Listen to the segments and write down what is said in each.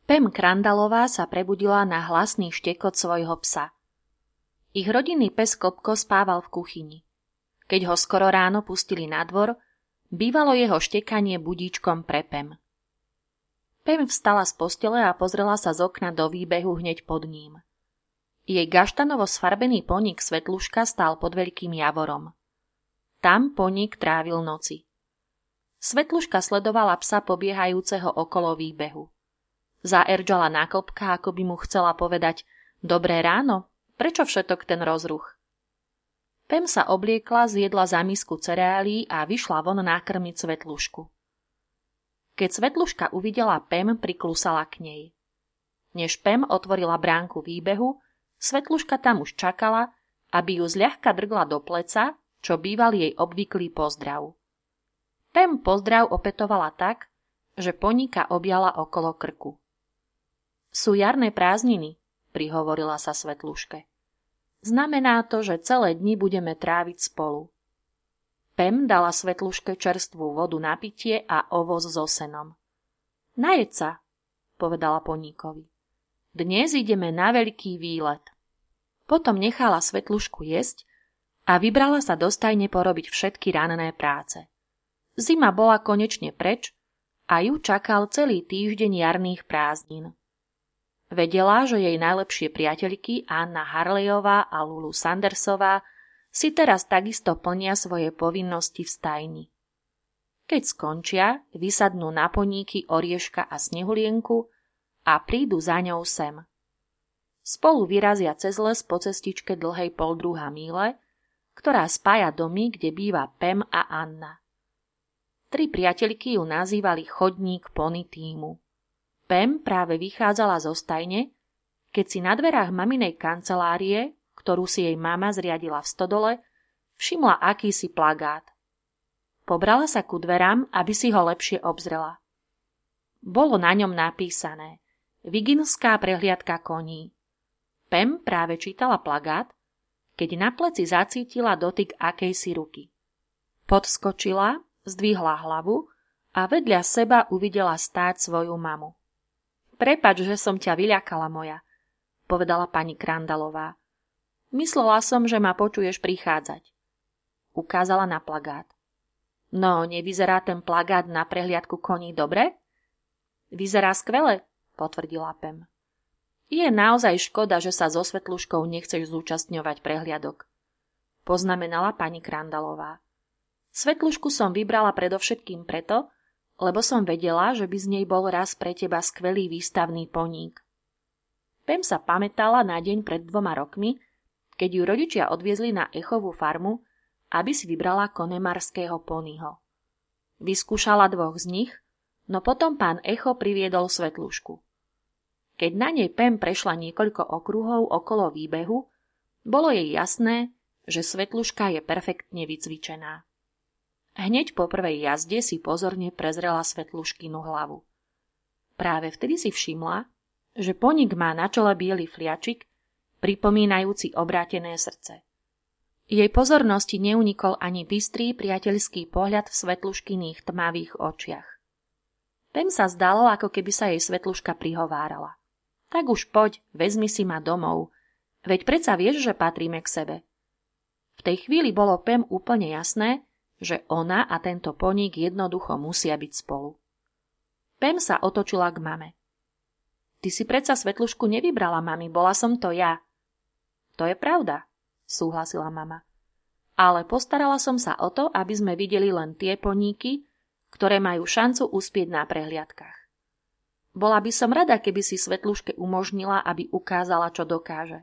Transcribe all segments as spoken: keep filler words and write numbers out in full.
Pem Krandalová sa prebudila na hlasný štekot svojho psa. Ich rodinný pes Klpko spával v kuchyni. Keď ho skoro ráno pustili na dvor, bývalo jeho štekanie budíčkom pre Pem. Pem vstala z postele a pozrela sa z okna do výbehu hneď pod ním. Jej gaštanovo sfarbený poník Svetluška stál pod veľkým javorom. Tam poník trávil noci. Svetluška sledovala psa pobiehajúceho okolo výbehu. Zaerdžala na Klpka, ako by mu chcela povedať: Dobré ráno, prečo všetok ten rozruch? Pem sa obliekla, zjedla za misku cereálií a vyšla von nakrmiť Svetlušku. Keď Svetluška uvidela Pem, priklusala k nej. Než Pem otvorila bránku výbehu, Svetluška tam už čakala, aby ju zľahka drgla do pleca, čo býval jej obvyklý pozdrav. Pem pozdrav opetovala tak, že poníka objala okolo krku. Sú jarné prázdniny, prihovorila sa Svetluške. Znamená to, že celé dni budeme tráviť spolu. Pem dala Svetluške čerstvú vodu na pitie a ovoz so senom. Najeď sa, povedala poníkovi. Dnes ideme na veľký výlet. Potom nechala Svetlušku jesť a vybrala sa do stajne porobiť všetky ranné práce. Zima bola konečne preč a ju čakal celý týždeň jarných prázdnin. Vedela, že jej najlepšie priateľky Anna Harleyová a Lulu Sandersová si teraz takisto plnia svoje povinnosti v stajni. Keď skončia, vysadnú na poníky Orieška a Snehulienku a prídu za ňou sem. Spolu vyrazia cez les po cestičke dlhej poldruha míle, ktorá spája domy, kde býva Pem a Anna. Tri priateľky ju nazývali chodník pony tímu. Pem práve vychádzala zo stajne, keď si na dverách maminej kancelárie, ktorú si jej mama zriadila v stodole, všimla akýsi plagát. Pobrala sa ku dverám, aby si ho lepšie obzrela. Bolo na ňom napísané Viginská prehliadka koní. Pem práve čítala plagát, keď na pleci zacítila dotyk akejsi ruky. Podskočila, zdvihla hlavu a vedľa seba uvidela stáť svoju mamu. Prepač, že som ťa vyľakala, moja, povedala pani Krandalová. Myslela som, že ma počuješ prichádzať. Ukázala na plagát. No, nevyzerá ten plagát na prehliadku koní dobre? Vyzerá skvele, potvrdila Pem. Je naozaj škoda, že sa so Svetluškou nechceš zúčastňovať prehliadok, poznamenala pani Krandalová. Svetlušku som vybrala predovšetkým preto, lebo som vedela, že by z nej bol raz pre teba skvelý výstavný poník. Pem sa pamätala na deň pred dvoma rokmi, keď ju rodičia odviezli na Echovú farmu, aby si vybrala konemarského ponyho. Vyskúšala dvoch z nich, no potom pán Echo priviedol Svetlušku. Keď na nej Pem prešla niekoľko okruhov okolo výbehu, bolo jej jasné, že Svetluška je perfektne vycvičená. Hneď po prvej jazde si pozorne prezrela Svetluškinu hlavu. Práve vtedy si všimla, že poník má na čele biely fliačik, pripomínajúci obrátené srdce. Jej pozornosti neunikol ani bystrý priateľský pohľad v Svetluškyných tmavých očiach. Pem sa zdalo, ako keby sa jej Svetluška prihovárala. Tak už poď, vezmi si ma domov, veď predsa vieš, že patríme k sebe. V tej chvíli bolo Pem úplne jasné, že ona a tento poník jednoducho musia byť spolu. Pem sa otočila k mame. Ty si predsa Svetlušku nevybrala, mami, bola som to ja. To je pravda, súhlasila mama. Ale postarala som sa o to, aby sme videli len tie poníky, ktoré majú šancu uspieť na prehliadkach. Bola by som rada, keby si Svetluške umožnila, aby ukázala, čo dokáže.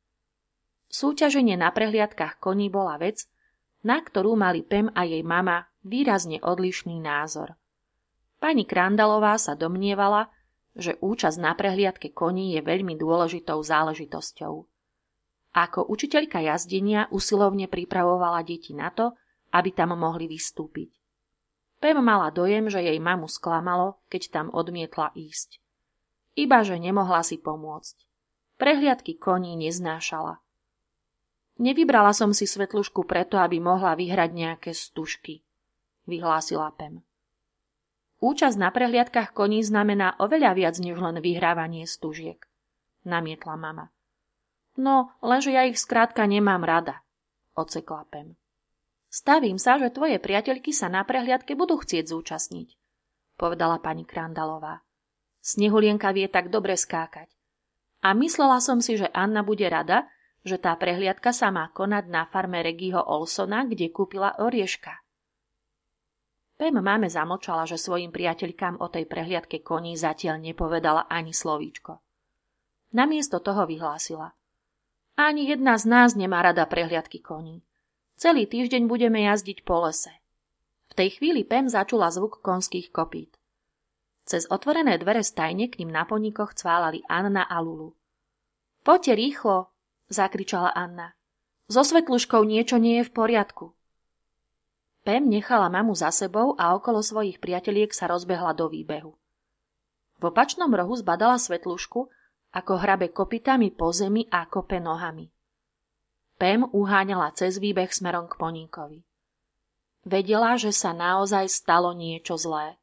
Súťaženie na prehliadkach koní bola vec, na ktorú mali Pem a jej mama výrazne odlišný názor. Pani Krandalová sa domnievala, že účasť na prehliadke koní je veľmi dôležitou záležitosťou. Ako učiteľka jazdenia usilovne pripravovala deti na to, aby tam mohli vystúpiť. Pem mala dojem, že jej mamu sklamalo, keď tam odmietla ísť. Iba že nemohla si pomôcť. Prehliadky koní neznášala. Nevybrala som si Svetlušku preto, aby mohla vyhrať nejaké stužky, vyhlásila Pem. Účasť na prehliadkach koní znamená oveľa viac než len vyhrávanie stužiek, namietla mama. No, lenže ja ich skrátka nemám rada, odsekla Pam. Stavím sa, že tvoje priateľky sa na prehliadke budú chcieť zúčastniť, povedala pani Krandalová. Snehulienka vie tak dobre skákať. A myslela som si, že Anna bude rada, že tá prehliadka sa má konať na farme Reggieho Olsona, kde kúpila orieška. Pam máme zamlčala, že svojim priateľkám o tej prehliadke koní zatiaľ nepovedala ani slovíčko. Namiesto toho vyhlásila. Ani jedna z nás nemá rada prehliadky koní. Celý týždeň budeme jazdiť po lese. V tej chvíli Pam začula zvuk konských kopít. Cez otvorené dvere stajne k ním na poníkoch cválali Anna a Lulu. Poďte rýchlo, zakričala Anna. So Svetluškou niečo nie je v poriadku. Pam nechala mamu za sebou a okolo svojich priateliek sa rozbehla do výbehu. V opačnom rohu zbadala Svetlušku, ako hrabe kopytami po zemi a kope nohami. Pam uháňala cez výbeh smerom k poníkovi. Vedela, že sa naozaj stalo niečo zlé.